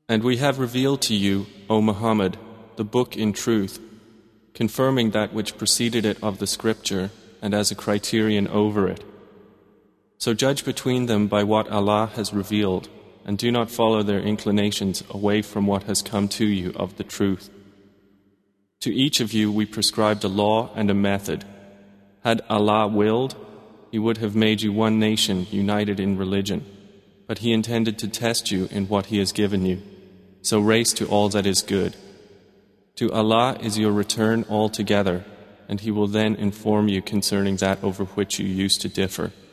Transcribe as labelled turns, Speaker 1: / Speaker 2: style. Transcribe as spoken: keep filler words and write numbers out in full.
Speaker 1: And we have revealed to you, O Muhammad, the book in truth, confirming that which preceded it of the scripture and as a criterion over it. So judge between them by what Allah has revealed, and do not follow their inclinations away from what has come to you of the truth. To each of you we prescribed a law and a method. Had Allah willed, He would have made you one nation united in religion, but He intended to test you in what He has given you. So race to all that is good. To Allah is your return altogether, and He will then inform you concerning that over which you used to differ.